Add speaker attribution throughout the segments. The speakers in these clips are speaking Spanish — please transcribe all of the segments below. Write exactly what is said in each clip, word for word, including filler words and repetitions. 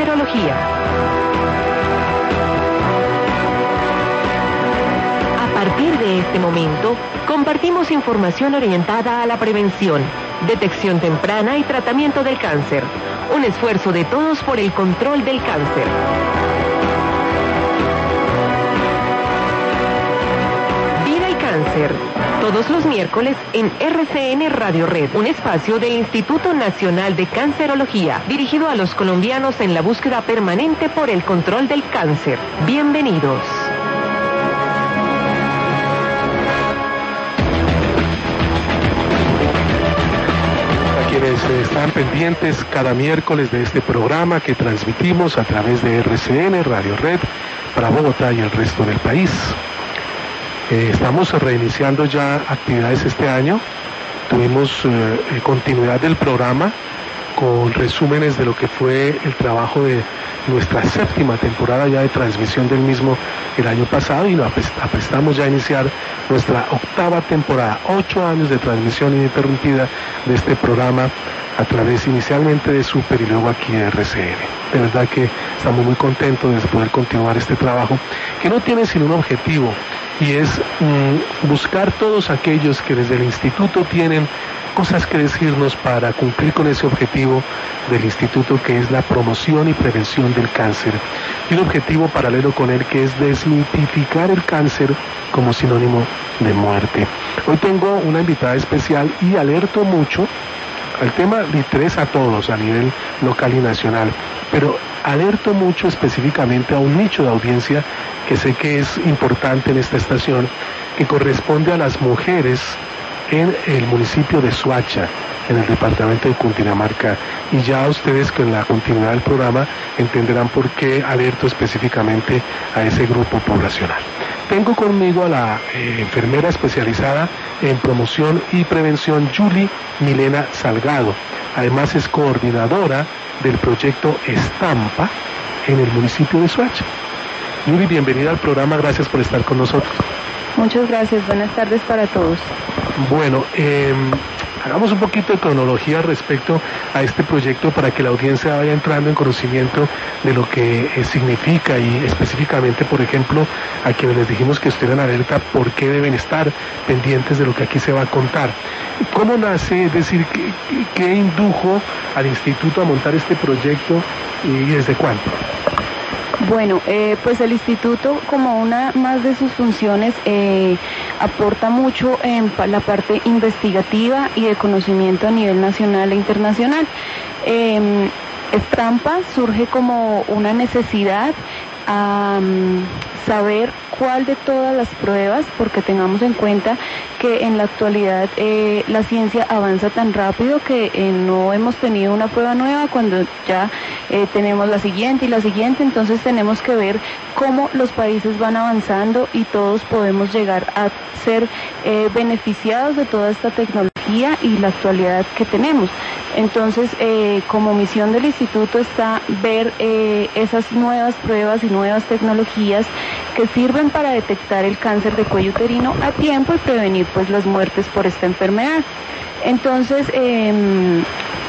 Speaker 1: Cancerología. A partir de este momento, compartimos información orientada a la prevención, detección temprana y tratamiento del cáncer. Un esfuerzo de todos por el control del cáncer. Vida y Cáncer. Todos los miércoles en R C N Radio Red, un espacio del Instituto Nacional de Cancerología, dirigido a los colombianos en la búsqueda permanente por el control del cáncer. Bienvenidos.
Speaker 2: A quienes están pendientes cada miércoles de este programa que transmitimos a través de R C N Radio Red para Bogotá y el resto del país. Eh, estamos reiniciando ya actividades este año. Tuvimos eh, continuidad del programa con resúmenes de lo que fue el trabajo de nuestra séptima temporada ya de transmisión del mismo el año pasado, y nos aprestamos ya a iniciar nuestra octava temporada, ocho años de transmisión ininterrumpida de este programa a través inicialmente de Super y luego aquí de R C N. De verdad que estamos muy contentos de poder continuar este trabajo que no tiene sino un objetivo, y es mmm, buscar todos aquellos que desde el instituto tienen cosas que decirnos para cumplir con ese objetivo del instituto, que es la promoción y prevención del cáncer, y un objetivo paralelo con él, que es desmitificar el cáncer como sinónimo de muerte. Hoy tengo una invitada especial y alerto mucho. El tema le interesa a todos a nivel local y nacional, pero alerto mucho específicamente a un nicho de audiencia que sé que es importante en esta estación, que corresponde a las mujeres en el municipio de Soacha, en el departamento de Cundinamarca, y ya ustedes con la continuidad del programa entenderán por qué alerto específicamente a ese grupo poblacional. Tengo conmigo a la eh, enfermera especializada en promoción y prevención, Julie Milena Salgado. Además es coordinadora del proyecto Estampa en el municipio de Soacha. Julie, bienvenida al programa, gracias por estar con nosotros.
Speaker 3: Muchas gracias, buenas tardes para todos.
Speaker 2: Bueno, eh, hagamos un poquito de cronología respecto a este proyecto para que la audiencia vaya entrando en conocimiento de lo que eh, significa, y específicamente, por ejemplo, a quienes les dijimos que estuvieran alerta, por qué deben estar pendientes de lo que aquí se va a contar. ¿Cómo nace? Es decir, ¿qué, qué indujo al instituto a montar este proyecto y desde cuándo?
Speaker 3: Bueno, eh, pues el instituto, como una más de sus funciones, eh, aporta mucho en la parte investigativa y de conocimiento a nivel nacional e internacional. Eh, Estampa surge como una necesidad a um, saber cuál de todas las pruebas, porque tengamos en cuenta que en la actualidad eh, la ciencia avanza tan rápido que eh, no hemos tenido una prueba nueva cuando ya eh, tenemos la siguiente y la siguiente. Entonces tenemos que ver cómo los países van avanzando y todos podemos llegar a ser eh, beneficiados de toda esta tecnología y la actualidad que tenemos. Entonces, eh, como misión del instituto está ver eh, esas nuevas pruebas y nuevas tecnologías que sirven para detectar el cáncer de cuello uterino a tiempo y prevenir pues las muertes por esta enfermedad. Entonces, eh,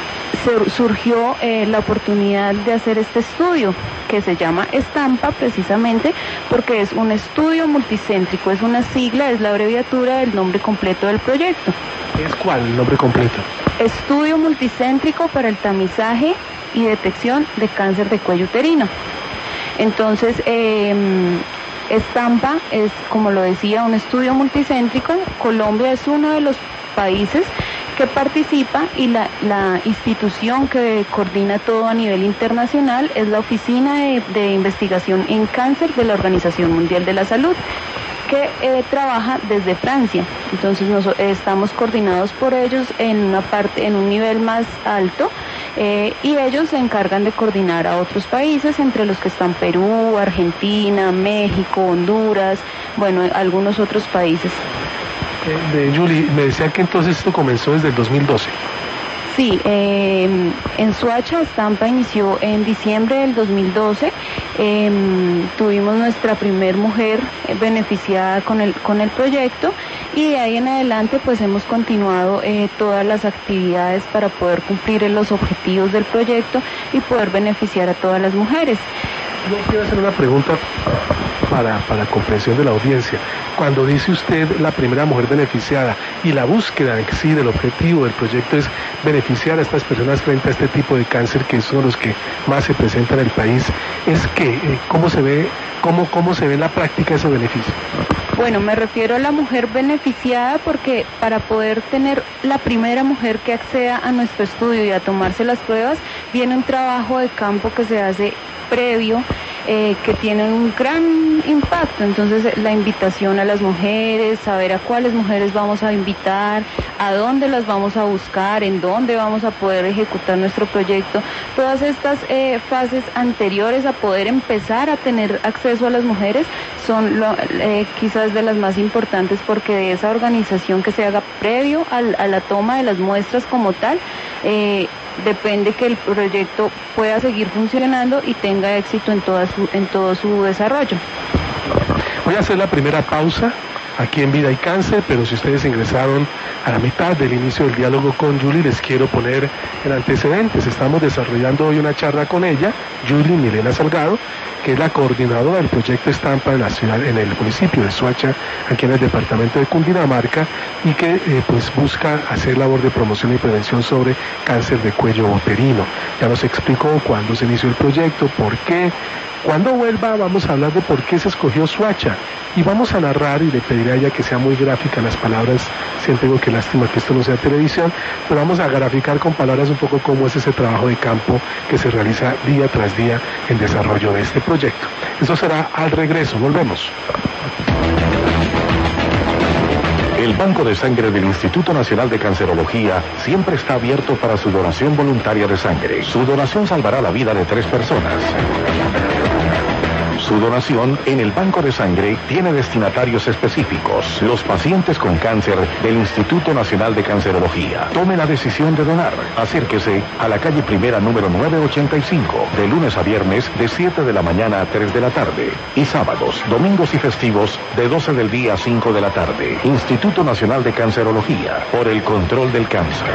Speaker 3: surgió eh, la oportunidad de hacer este estudio que se llama Estampa, precisamente porque es un estudio multicéntrico, es una sigla, es la abreviatura del nombre completo del proyecto.
Speaker 2: ¿Es cuál el nombre completo?
Speaker 3: Estudio multicéntrico para el tamizaje y detección de cáncer de cuello uterino. Entonces, eh, Estampa es, como lo decía, un estudio multicéntrico. Colombia es uno de los países que participa, y la, la institución que coordina todo a nivel internacional es la Oficina de, de Investigación en Cáncer de la Organización Mundial de la Salud, que eh, trabaja desde Francia. Entonces nos, eh, estamos coordinados por ellos en una parte, en un nivel más alto, eh, y ellos se encargan de coordinar a otros países, entre los que están Perú, Argentina, México, Honduras, bueno, algunos otros países.
Speaker 2: De Julie, me decía que entonces esto comenzó desde el dos mil doce.
Speaker 3: Sí, eh, en Soacha Estampa inició en diciembre del dos mil doce. Eh, tuvimos nuestra primer mujer beneficiada con el con el proyecto y de ahí en adelante pues hemos continuado eh, todas las actividades para poder cumplir los objetivos del proyecto y poder beneficiar a todas las mujeres.
Speaker 2: Yo quiero hacer una pregunta para, para comprensión de la audiencia. Cuando dice usted la primera mujer beneficiada y la búsqueda en sí del objetivo del proyecto es beneficiar a estas personas frente a este tipo de cáncer que son los que más se presentan en el país, es que, eh, ¿cómo se ve, cómo, cómo se ve en la práctica ese beneficio?
Speaker 3: Bueno, me refiero a la mujer beneficiada porque para poder tener la primera mujer que acceda a nuestro estudio y a tomarse las pruebas, viene un trabajo de campo que se hace previo, eh, que tiene un gran impacto. Entonces la invitación a las mujeres, saber a cuáles mujeres vamos a invitar, a dónde las vamos a buscar, en dónde vamos a poder ejecutar nuestro proyecto, todas estas eh, fases anteriores a poder empezar a tener acceso a las mujeres son lo, eh, quizás de las más importantes, porque de esa organización que se haga previo al, a la toma de las muestras como tal, eh, depende que el proyecto pueda seguir funcionando y tenga éxito en, toda su, en todo su desarrollo.
Speaker 2: Voy a hacer la primera pausa aquí en Vida y Cáncer, pero si ustedes ingresaron a la mitad del inicio del diálogo con Julie, les quiero poner en antecedentes. Estamos desarrollando hoy una charla con ella, Julie Milena Salgado, que es la coordinadora del proyecto Estampa en la ciudad, en el municipio de Soacha, aquí en el departamento de Cundinamarca, y que eh, pues busca hacer labor de promoción y prevención sobre cáncer de cuello uterino. Ya nos explicó cuándo se inició el proyecto, por qué. Cuando vuelva vamos a hablar de por qué se escogió Soacha y vamos a narrar, y le pediré a ella que sea muy gráfica en las palabras, siempre digo que lástima que esto no sea televisión, pero vamos a graficar con palabras un poco cómo es ese trabajo de campo que se realiza día tras día en desarrollo de este proyecto. Eso será al regreso, volvemos.
Speaker 4: El Banco de Sangre del Instituto Nacional de Cancerología siempre está abierto para su donación voluntaria de sangre. Su donación salvará la vida de tres personas. Su donación en el Banco de Sangre tiene destinatarios específicos, los pacientes con cáncer del Instituto Nacional de Cancerología. Tome la decisión de donar. Acérquese a la calle Primera número nueve ochenta y cinco, de lunes a viernes de siete de la mañana a tres de la tarde. Y sábados, domingos y festivos de doce del día a cinco de la tarde. Instituto Nacional de Cancerología, por el control del cáncer.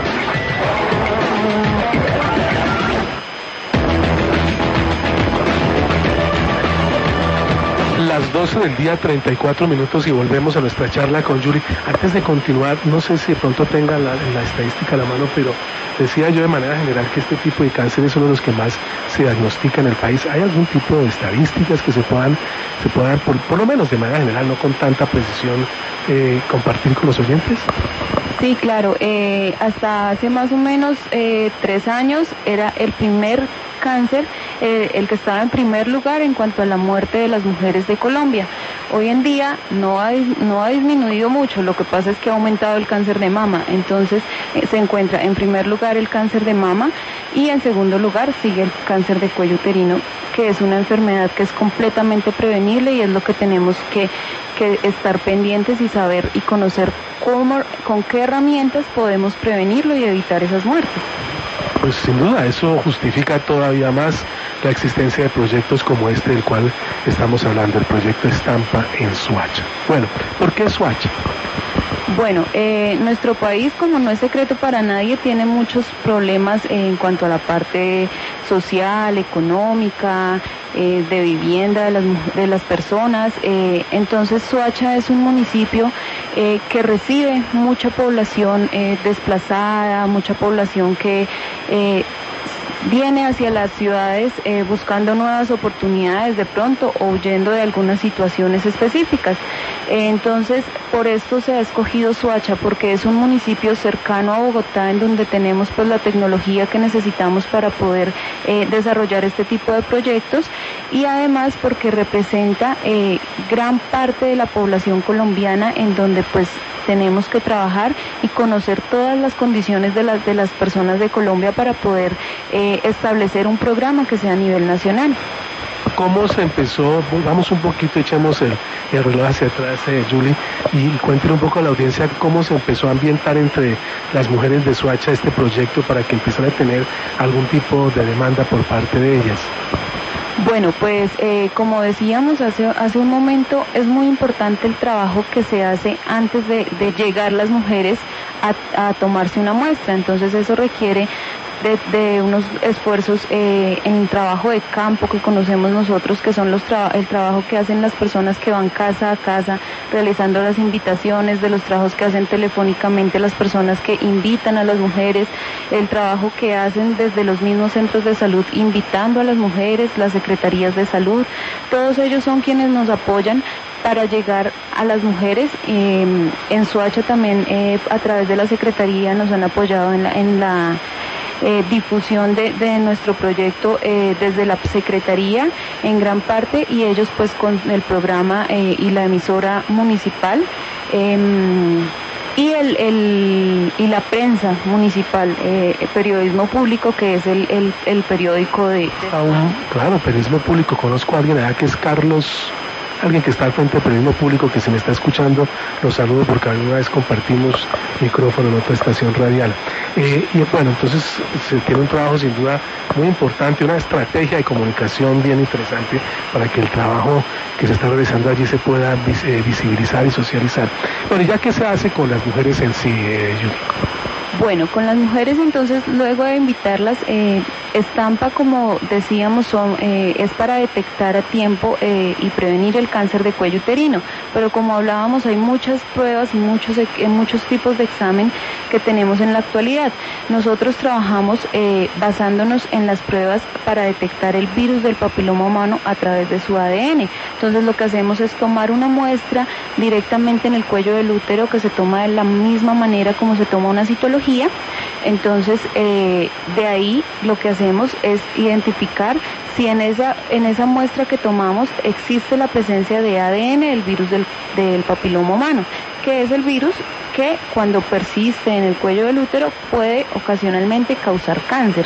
Speaker 2: Las doce del día, treinta y cuatro minutos, y volvemos a nuestra charla con Julie. Antes de continuar, no sé si de pronto tenga la, la estadística a la mano, pero decía yo de manera general que este tipo de cáncer es uno de los que más se diagnostica en el país. ¿Hay algún tipo de estadísticas que se puedan, se puedan por, por lo menos de manera general, no con tanta precisión, eh, compartir con los oyentes?
Speaker 3: Sí, claro. Eh, hasta hace más o menos eh, tres años era el primer cáncer, eh, el que estaba en primer lugar en cuanto a la muerte de las mujeres de Colombia. Hoy en día no ha, no ha disminuido mucho, lo que pasa es que ha aumentado el cáncer de mama. Entonces eh, se encuentra en primer lugar el cáncer de mama y en segundo lugar sigue el cáncer de cuello uterino, que es una enfermedad que es completamente prevenible y es lo que tenemos que, que estar pendientes y saber y conocer cómo, con qué herramientas podemos prevenirlo y evitar esas muertes.
Speaker 2: Pues sin duda, eso justifica todavía más la existencia de proyectos como este del cual estamos hablando, el proyecto Estampa en Soacha. Bueno, ¿por qué Soacha?
Speaker 3: Bueno, eh, nuestro país, como no es secreto para nadie, tiene muchos problemas eh, en cuanto a la parte social, económica, eh, de vivienda de las, de las personas. Eh, entonces, Soacha es un municipio eh, que recibe mucha población eh, desplazada, mucha población que eh, viene hacia las ciudades eh, buscando nuevas oportunidades de pronto o huyendo de algunas situaciones específicas. Eh, entonces, por esto se ha escogido Soacha, porque es un municipio cercano a Bogotá en donde tenemos pues la tecnología que necesitamos para poder eh, desarrollar este tipo de proyectos, y además porque representa eh, gran parte de la población colombiana en donde pues tenemos que trabajar y conocer todas las condiciones de las, de las personas de Colombia para poder eh, establecer un programa que sea a nivel nacional.
Speaker 2: ¿cómo se empezó? Vamos un poquito, echamos el, el reloj hacia atrás, eh, Julie, y cuéntale un poco a la audiencia cómo se empezó a ambientar entre las mujeres de Soacha este proyecto para que empezara a tener algún tipo de demanda por parte de ellas.
Speaker 3: Bueno, pues eh, como decíamos hace, hace un momento, es muy importante el trabajo que se hace antes de, de llegar las mujeres a, a tomarse una muestra. Entonces eso requiere de, de unos esfuerzos eh, en trabajo de campo que conocemos nosotros, que son los tra el trabajo que hacen las personas que van casa a casa realizando las invitaciones, de los trabajos que hacen telefónicamente las personas que invitan a las mujeres, el trabajo que hacen desde los mismos centros de salud invitando a las mujeres, las secretarías de salud. Todos ellos son quienes nos apoyan para llegar a las mujeres. Eh, en Soacha también eh, a través de la Secretaría nos han apoyado en la, en la eh, difusión de, de nuestro proyecto eh, desde la Secretaría en gran parte, y ellos pues con el programa eh, y la emisora municipal eh, y el, el y la prensa municipal, eh, el periodismo público, que es el, el, el periódico de... de...
Speaker 2: Aún, claro, periodismo público. Conozco a alguien allá que es Carlos... Alguien que está al frente del periodismo público, que se me está escuchando, los saludo porque alguna vez compartimos micrófono en otra estación radial. Eh, y bueno, entonces se tiene un trabajo sin duda muy importante, una estrategia de comunicación bien interesante para que el trabajo que se está realizando allí se pueda vis eh, visibilizar y socializar. Bueno, ¿ya qué se hace con las mujeres en sí, eh, Judy?
Speaker 3: Bueno, con las mujeres entonces, luego de invitarlas, eh, Estampa, como decíamos, son, eh, es para detectar a tiempo eh, y prevenir el cáncer de cuello uterino, pero como hablábamos, hay muchas pruebas y muchos, eh, muchos tipos de examen que tenemos en la actualidad. Nosotros trabajamos eh, basándonos en las pruebas para detectar el virus del papiloma humano a través de su A D N. Entonces lo que hacemos es tomar una muestra directamente en el cuello del útero, que se toma de la misma manera como se toma una citología. Entonces eh, de ahí lo que hacemos es identificar si en esa, en esa muestra que tomamos existe la presencia de A D N del virus del, del papiloma humano, que es el virus que cuando persiste en el cuello del útero puede ocasionalmente causar cáncer.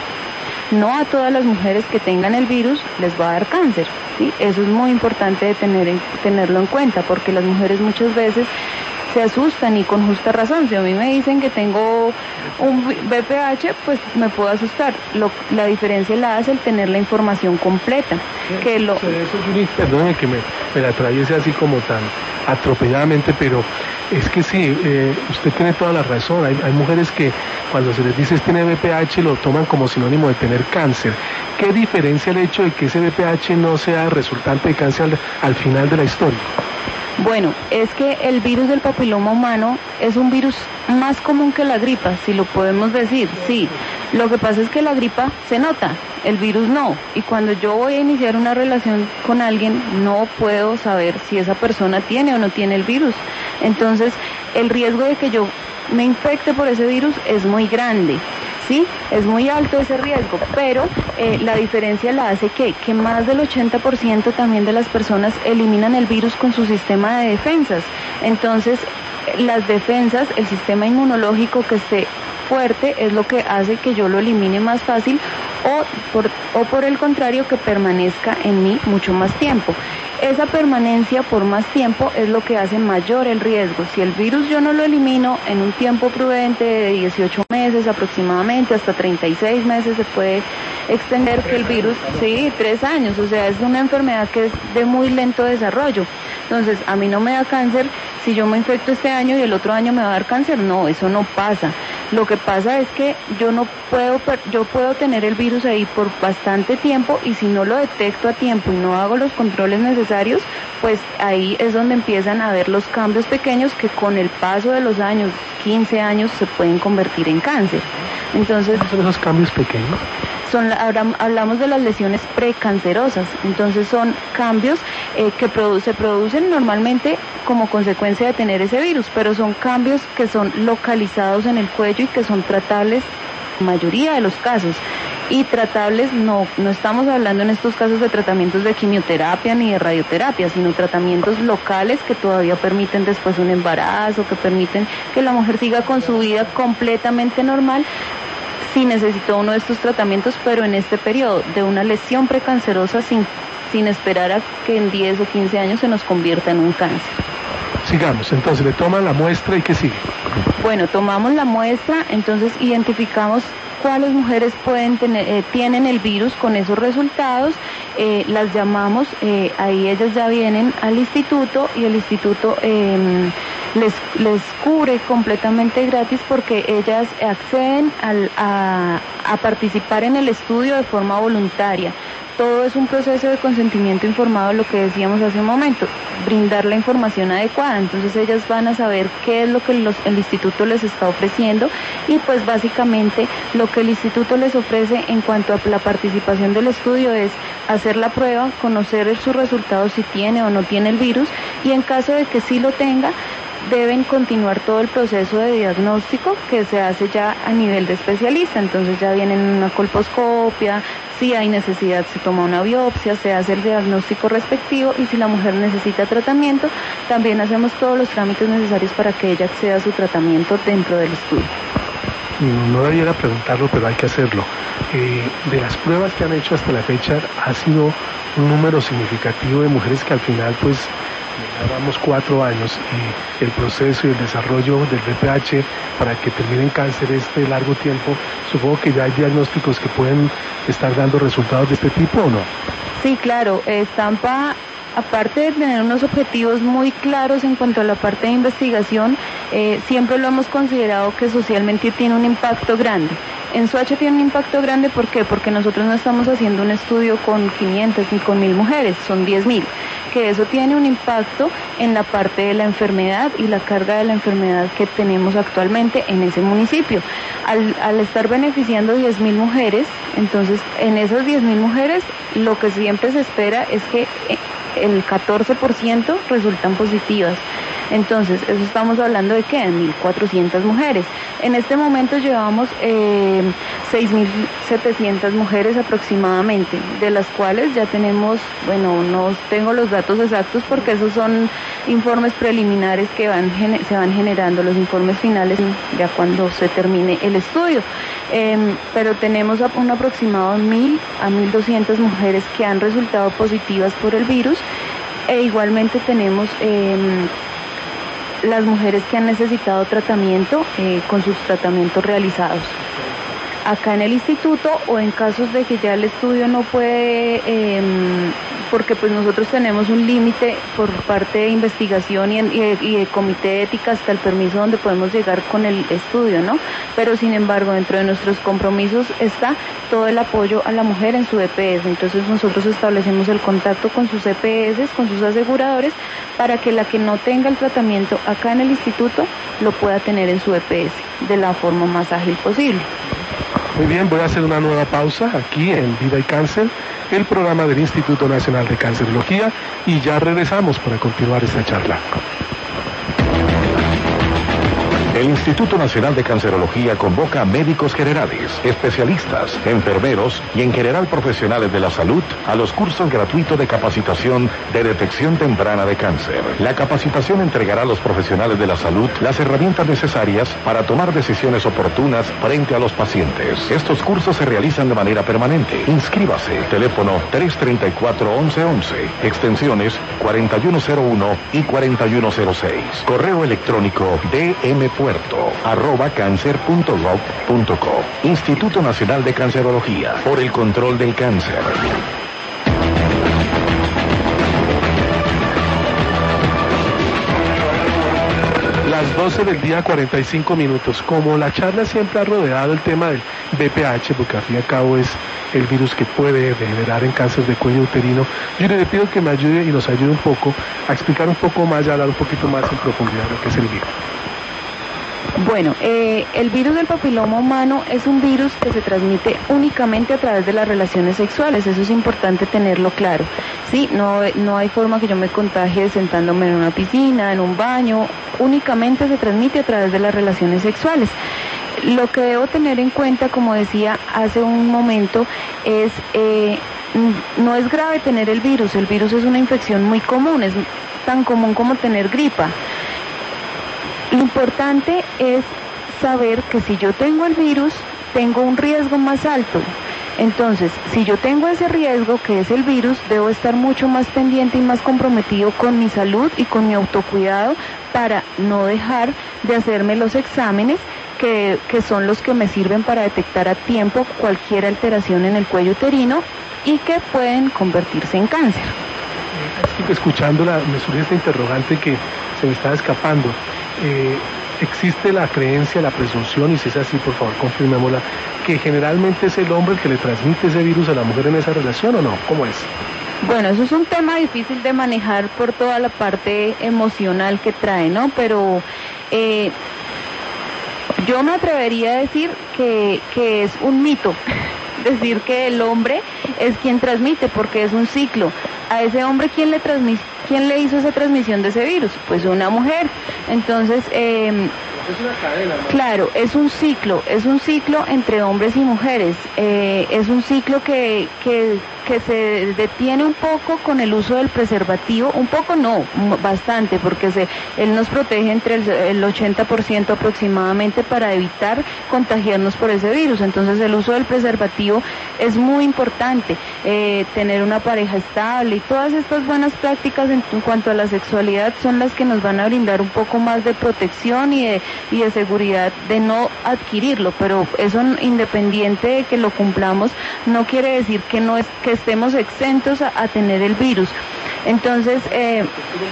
Speaker 3: No a todas las mujeres que tengan el virus les va a dar cáncer, ¿sí? Eso es muy importante de tener en, tenerlo en cuenta, porque las mujeres muchas veces se asustan, y con justa razón. Si a mí me dicen que tengo un B P H, pues me puedo asustar. Lo, la diferencia la hace el tener la información completa. Que lo...
Speaker 2: Eso, Judy, perdóneme que me, me la atraviese así como tan atropelladamente, pero es que sí, eh, usted tiene toda la razón. Hay, hay mujeres que cuando se les dice tiene B P H lo toman como sinónimo de tener cáncer. ¿Qué diferencia el hecho de que ese B P H no sea resultante de cáncer al, al final de la historia?
Speaker 3: Bueno, es que el virus del papiloma humano es un virus más común que la gripa, si lo podemos decir, sí. Lo que pasa es que la gripa se nota, el virus no. Y cuando yo voy a iniciar una relación con alguien, no puedo saber si esa persona tiene o no tiene el virus. Entonces, el riesgo de que yo me infecte por ese virus es muy grande. Sí, es muy alto ese riesgo, pero eh, la diferencia la hace que, que más del ochenta por ciento también de las personas eliminan el virus con su sistema de defensas. Entonces, las defensas, el sistema inmunológico que esté fuerte es lo que hace que yo lo elimine más fácil, o por, o por el contrario, que permanezca en mí mucho más tiempo. Esa permanencia por más tiempo es lo que hace mayor el riesgo. Si el virus yo no lo elimino en un tiempo prudente de dieciocho meses aproximadamente, hasta treinta y seis meses se puede extender que el virus, sí, tres años, o sea, es una enfermedad que es de muy lento desarrollo. Entonces, a mí no me da cáncer si yo me infecto este año y el otro año me va a dar cáncer. No, eso no pasa. Lo que pasa es que yo no puedo, yo puedo tener el virus ahí por bastante tiempo, y si no lo detecto a tiempo y no hago los controles necesarios, pues ahí es donde empiezan a haber los cambios pequeños que con el paso de los años, quince años, se pueden convertir en cáncer. Entonces,
Speaker 2: ¿cuáles son esos cambios pequeños?
Speaker 3: Son, hablamos de las lesiones precancerosas. Entonces son cambios eh, que produ se producen normalmente como consecuencia de tener ese virus, pero son cambios que son localizados en el cuello y que son tratables en la mayoría de los casos. Y tratables, no, no estamos hablando en estos casos de tratamientos de quimioterapia ni de radioterapia, sino tratamientos locales que todavía permiten después un embarazo, que permiten que la mujer siga con su vida completamente normal, si necesitó uno de estos tratamientos, pero en este periodo de una lesión precancerosa sin, sin esperar a que en diez o quince años se nos convierta en un cáncer.
Speaker 2: Sigamos, entonces le toman la muestra y ¿qué sigue?
Speaker 3: Bueno, tomamos la muestra, entonces identificamos cuáles mujeres pueden tener, eh, tienen el virus con esos resultados, eh, las llamamos, eh, ahí ellas ya vienen al instituto y el instituto eh, les, les cubre completamente gratis porque ellas acceden al, a, a participar en el estudio de forma voluntaria. Todo es un proceso de consentimiento informado, lo que decíamos hace un momento, brindar la información adecuada. Entonces ellas van a saber qué es lo que los, el instituto les está ofreciendo y pues básicamente lo que el instituto les ofrece en cuanto a la participación del estudio es hacer la prueba, conocer sus resultados si tiene o no tiene el virus y en caso de que sí lo tenga, deben continuar todo el proceso de diagnóstico que se hace ya a nivel de especialista. Entonces ya vienen una colposcopia, si hay necesidad se toma una biopsia, se hace el diagnóstico respectivo y si la mujer necesita tratamiento, también hacemos todos los trámites necesarios para que ella acceda a su tratamiento dentro del estudio.
Speaker 2: No debiera preguntarlo, pero hay que hacerlo. Eh, de las pruebas que han hecho hasta la fecha, ha sido un número significativo de mujeres que al final pues llevamos cuatro años y el proceso y el desarrollo del B P H para que terminen cáncer este largo tiempo, supongo que ya hay diagnósticos que pueden estar dando resultados de este tipo ¿o no?
Speaker 3: Sí, claro, Estampa, aparte de tener unos objetivos muy claros en cuanto a la parte de investigación, eh, siempre lo hemos considerado que socialmente tiene un impacto grande. En Soacha tiene un impacto grande, ¿por qué? Porque nosotros no estamos haciendo un estudio con quinientas ni con mil mujeres, son diez mil, que eso tiene un impacto en la parte de la enfermedad y la carga de la enfermedad que tenemos actualmente en ese municipio. Al, al estar beneficiando diez mil mujeres, entonces en esas diez mil mujeres lo que siempre se espera es que el catorce por ciento resultan positivas. Entonces, eso estamos hablando de ¿qué? De mil cuatrocientas mujeres. En este momento llevamos eh, seis mil setecientas mujeres aproximadamente, de las cuales ya tenemos, bueno, no tengo los datos exactos porque esos son informes preliminares que van se van generando, los informes finales ya cuando se termine el estudio. Eh, pero tenemos un aproximado de mil a mil doscientas mujeres que han resultado positivas por el virus e igualmente tenemos eh, las mujeres que han necesitado tratamiento eh, con sus tratamientos realizados acá en el instituto o en casos de que ya el estudio no puede, eh, porque pues nosotros tenemos un límite por parte de investigación y, y, y de comité de ética hasta el permiso donde podemos llegar con el estudio, ¿no? Pero sin embargo dentro de nuestros compromisos está todo el apoyo a la mujer en su E P S, entonces nosotros establecemos el contacto con sus E P S, con sus aseguradores, para que la que no tenga el tratamiento acá en el instituto lo pueda tener en su E P S de la forma más ágil posible.
Speaker 2: Muy bien, voy a hacer una nueva pausa aquí en Vida y Cáncer, el programa del Instituto Nacional de Cancerología, y ya regresamos para continuar esta charla.
Speaker 4: El Instituto Nacional de Cancerología convoca a médicos generales, especialistas, enfermeros y en general profesionales de la salud a los cursos gratuitos de capacitación de detección temprana de cáncer. La capacitación entregará a los profesionales de la salud las herramientas necesarias para tomar decisiones oportunas frente a los pacientes. Estos cursos se realizan de manera permanente. Inscríbase. Teléfono tres treinta y cuatro, once once, extensiones cuarenta y uno cero uno y cuarenta y uno cero seis. Correo electrónico d m puerto arroba cáncer punto gov punto co. Instituto Nacional de Cancerología, por el control del cáncer.
Speaker 2: Las doce del día, cuarenta y cinco minutos. Como la charla siempre ha rodeado el tema del B P H, porque al fin y al cabo es el virus que puede degenerar en cáncer de cuello uterino, yo le pido que me ayude y nos ayude un poco a explicar un poco más y a hablar un poquito más en profundidad de lo que es el virus.
Speaker 3: Bueno, eh, el virus del papiloma humano es un virus que se transmite únicamente a través de las relaciones sexuales, eso es importante tenerlo claro. Sí, no, no hay forma que yo me contagie sentándome en una piscina, en un baño, únicamente se transmite a través de las relaciones sexuales. Lo que debo tener en cuenta, como decía hace un momento, es eh, no es grave tener el virus, el virus es una infección muy común, es tan común como tener gripa. Lo importante es saber que si yo tengo el virus, tengo un riesgo más alto. Entonces, si yo tengo ese riesgo, que es el virus, debo estar mucho más pendiente y más comprometido con mi salud y con mi autocuidado para no dejar de hacerme los exámenes que, que son los que me sirven para detectar a tiempo cualquier alteración en el cuello uterino y que pueden convertirse en cáncer.
Speaker 2: Es que escuchándola me surge esta interrogante que se me está escapando. Eh, ¿Existe la creencia, la presunción, y si es así, por favor, confirmémosla, que generalmente es el hombre el que le transmite ese virus a la mujer en esa relación o no? ¿Cómo es?
Speaker 3: Bueno, eso es un tema difícil de manejar por toda la parte emocional que trae, ¿no? Pero eh, yo me atrevería a decir que, que es un mito. Decir que el hombre es quien transmite, porque es un ciclo. A ese hombre, ¿quién le transmite? ¿Quién le hizo esa transmisión de ese virus? Pues una mujer. Entonces, eh,
Speaker 2: es una cadena, ¿no?
Speaker 3: Claro, es un ciclo, es un ciclo entre hombres y mujeres. Eh, es un ciclo que, que, que se detiene un poco con el uso del preservativo, un poco no, bastante, porque se, él nos protege entre el, el ochenta por ciento aproximadamente para evitar contagiarnos por ese virus. Entonces, el uso del preservativo es muy importante, eh, tener una pareja estable y todas estas buenas prácticas en, en cuanto a la sexualidad son las que nos van a brindar un poco más de protección y de, y de seguridad de no adquirirlo, pero eso, independiente de que lo cumplamos, no quiere decir que no es que estemos exentos a, a tener el virus. Entonces, eh,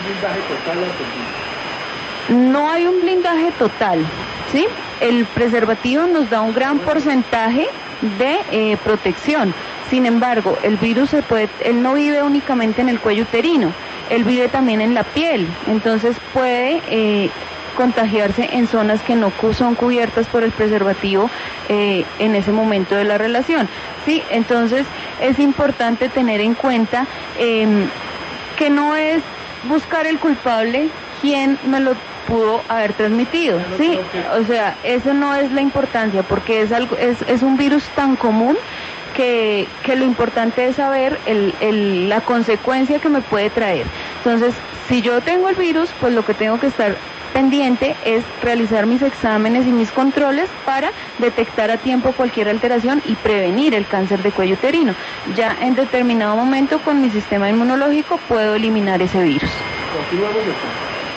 Speaker 3: no hay un blindaje total, ¿sí? El preservativo nos da un gran porcentaje de eh, protección. Sin embargo, el virus se puede, él no vive únicamente en el cuello uterino, él vive también en la piel, entonces puede eh, contagiarse en zonas que no son cubiertas por el preservativo eh, en ese momento de la relación. Sí, entonces es importante tener en cuenta eh, que no es buscar el culpable quién me lo pudo haber transmitido, ¿sí? O sea, eso no es la importancia, porque es algo, es, es un virus tan común que, que lo importante es saber el, el, la consecuencia que me puede traer. Entonces, si yo tengo el virus, pues lo que tengo que estar pendiente es realizar mis exámenes y mis controles para detectar a tiempo cualquier alteración y prevenir el cáncer de cuello uterino. Ya en determinado momento con mi sistema inmunológico puedo eliminar ese virus.
Speaker 2: Continuamos después.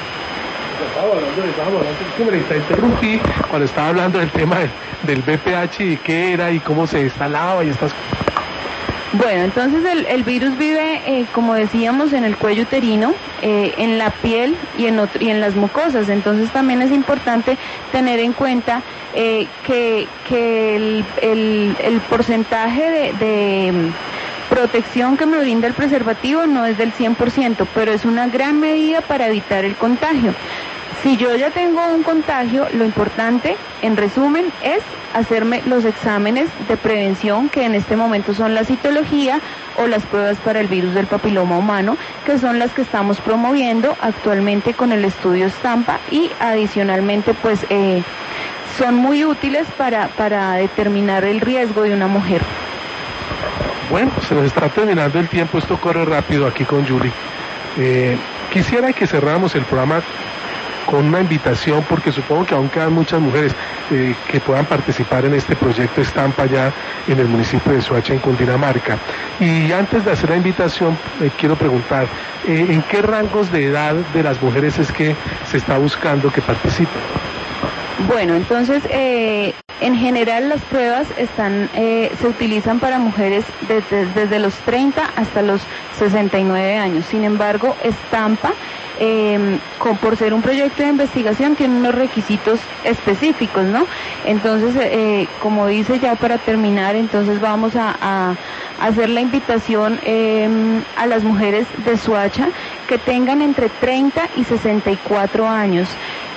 Speaker 2: Estaba hablando de, estaba hablando, es que me interrumpí cuando estaba hablando del tema del, del B P H y qué era y cómo se instalaba y estas cosas.
Speaker 3: Bueno, entonces el, el virus vive, eh, como decíamos, en el cuello uterino, eh, en la piel y en, otro, y en las mucosas. Entonces también es importante tener en cuenta eh, que, que el, el, el porcentaje de, de protección que me brinda el preservativo no es del cien por ciento, pero es una gran medida para evitar el contagio. Si yo ya tengo un contagio, lo importante, en resumen, es hacerme los exámenes de prevención, que en este momento son la citología o las pruebas para el virus del papiloma humano, que son las que estamos promoviendo actualmente con el estudio Stampa, y adicionalmente pues eh, son muy útiles para, para determinar el riesgo de una mujer.
Speaker 2: Bueno, se nos está terminando el tiempo, esto corre rápido aquí con Julie. Eh, quisiera que cerráramos el programa con una invitación, porque supongo que aún quedan muchas mujeres eh, que puedan participar en este proyecto Estampa ya en el municipio de Soacha, en Cundinamarca. Y antes de hacer la invitación, eh, quiero preguntar, eh, ¿en qué rangos de edad de las mujeres es que se está buscando que participen?
Speaker 3: Bueno, entonces, eh, en general las pruebas están, eh, se utilizan para mujeres desde, desde los treinta hasta los sesenta y nueve años. Sin embargo, Estampa, Eh, con, por ser un proyecto de investigación, tiene unos requisitos específicos, ¿no? Entonces, eh, como dice ya para terminar, entonces vamos a, a, a hacer la invitación eh, a las mujeres de Soacha que tengan entre treinta y sesenta y cuatro años.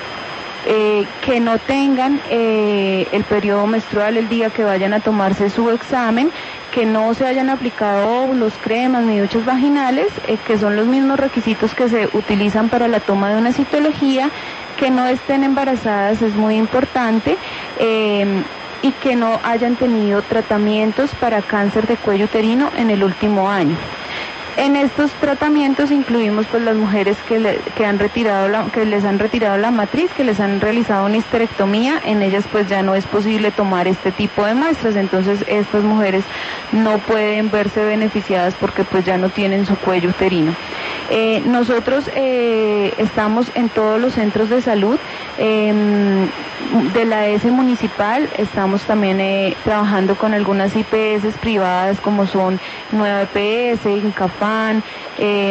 Speaker 3: Eh, que no tengan eh, el periodo menstrual el día que vayan a tomarse su examen, que no se hayan aplicado óvulos, cremas ni duchas vaginales, eh, que son los mismos requisitos que se utilizan para la toma de una citología, que no estén embarazadas, es muy importante, eh, y que no hayan tenido tratamientos para cáncer de cuello uterino en el último año. En estos tratamientos incluimos pues las mujeres que, le, que, han retirado la, que les han retirado la matriz, que les han realizado una histerectomía. En ellas pues ya no es posible tomar este tipo de muestras, entonces estas mujeres no pueden verse beneficiadas porque pues ya no tienen su cuello uterino. Eh, nosotros eh, estamos en todos los centros de salud eh, de la E S municipal, estamos también eh, trabajando con algunas I P S privadas como son Nueva E P S, Incafán, eh,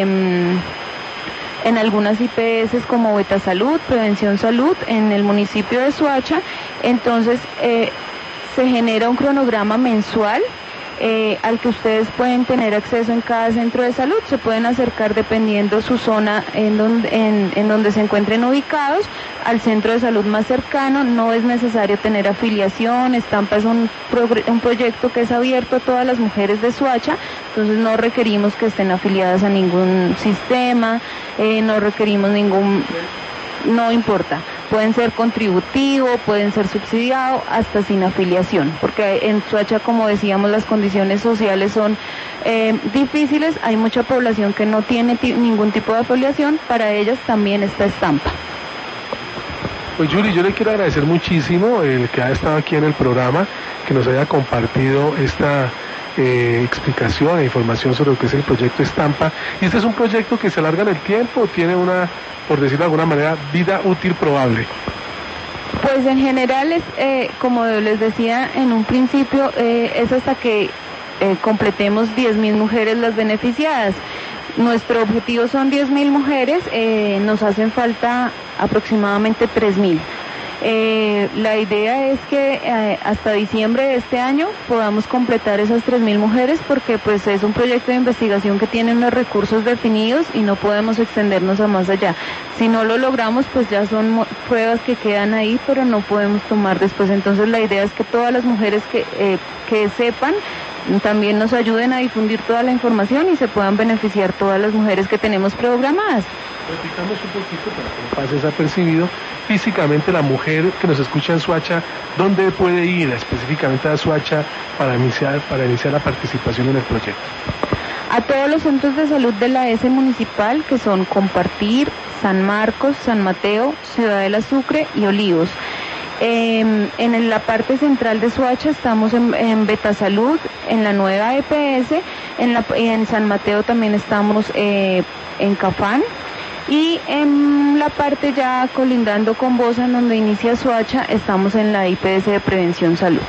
Speaker 3: en algunas I P S como Beta Salud, Prevención Salud, en el municipio de Soacha. Entonces eh, se genera un cronograma mensual Eh, al que ustedes pueden tener acceso en cada centro de salud. Se pueden acercar dependiendo su zona en donde, en, en donde se encuentren ubicados al centro de salud más cercano. No es necesario tener afiliación. Estampa es un, un proyecto que es abierto a todas las mujeres de Soacha, entonces no requerimos que estén afiliadas a ningún sistema, eh, no requerimos ningún... no importa, pueden ser contributivo, pueden ser subsidiado, hasta sin afiliación, porque en Soacha, como decíamos, las condiciones sociales son eh, difíciles, hay mucha población que no tiene ningún tipo de afiliación, para ellas también está Estampa.
Speaker 2: Pues Yuri, yo le quiero agradecer muchísimo el que ha estado aquí en el programa, que nos haya compartido esta eh, explicación e información sobre lo que es el proyecto Estampa. Y este es un proyecto que se alarga en el tiempo, tiene una, por decirlo de alguna manera, vida útil probable.
Speaker 3: Pues en general, es, eh, como les decía en un principio, eh, es hasta que eh, completemos diez mil mujeres las beneficiadas. Nuestro objetivo son diez mil mujeres, eh, nos hacen falta aproximadamente tres mil. Eh, la idea es que eh, hasta diciembre de este año podamos completar esas tres mil mujeres, porque pues es un proyecto de investigación que tiene unos recursos definidos y no podemos extendernos a más allá. Si no lo logramos, pues ya son pruebas que quedan ahí, pero no podemos tomar después. Entonces la idea es que todas las mujeres que, eh, que sepan también nos ayuden a difundir toda la información y se puedan beneficiar todas las mujeres que tenemos programadas.
Speaker 2: Platicamos un poquito para que no pase desapercibido. Físicamente, la mujer que nos escucha en Soacha, ¿dónde puede ir específicamente a Soacha para iniciar, para iniciar la participación en el proyecto?
Speaker 3: A todos los centros de salud de la E S municipal, que son Compartir, San Marcos, San Mateo, Ciudad del Sucre y Olivos. Eh, en la parte central de Soacha estamos en, en Beta Salud, en la nueva E P S, en, la, en San Mateo también estamos eh, en Cafán, y en la parte ya colindando con Bosa, en donde inicia Soacha, estamos en la I P S de Prevención Salud.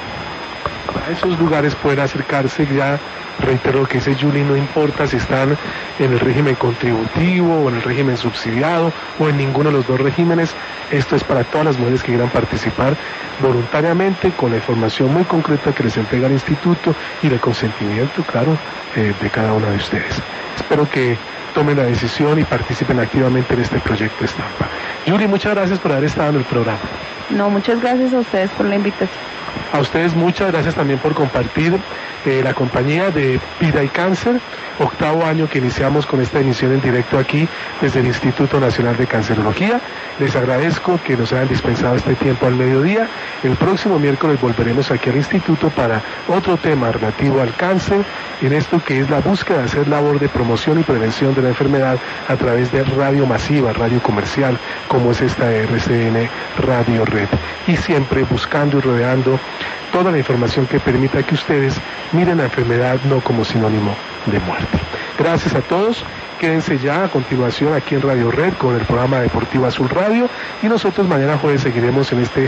Speaker 2: A esos lugares pueden acercarse ya. Reitero lo que dice Yuli, no importa si están en el régimen contributivo o en el régimen subsidiado o en ninguno de los dos regímenes. Esto es para todas las mujeres que quieran participar voluntariamente, con la información muy concreta que les entrega el instituto y el consentimiento, claro, eh, de cada una de ustedes. Espero que tomen la decisión y participen activamente en este proyecto Estampa. Yuli, muchas gracias por haber estado en el programa.
Speaker 3: No, muchas gracias a ustedes por la invitación.
Speaker 2: A ustedes muchas gracias también por compartir eh, la compañía de Vida y Cáncer, octavo año que iniciamos con esta emisión en directo aquí desde el Instituto Nacional de Cancerología. Les agradezco que nos hayan dispensado este tiempo al mediodía. El próximo miércoles volveremos aquí al instituto para otro tema relativo al cáncer, en esto que es la búsqueda de hacer labor de promoción y prevención de la enfermedad a través de radio masiva, radio comercial, como es esta R C N Radio Red, y siempre buscando y rodeando toda la información que permita que ustedes miren la enfermedad no como sinónimo de muerte. Gracias a todos. Quédense ya a continuación aquí en Radio Red con el programa Deportivo Azul Radio, y nosotros mañana jueves seguiremos en este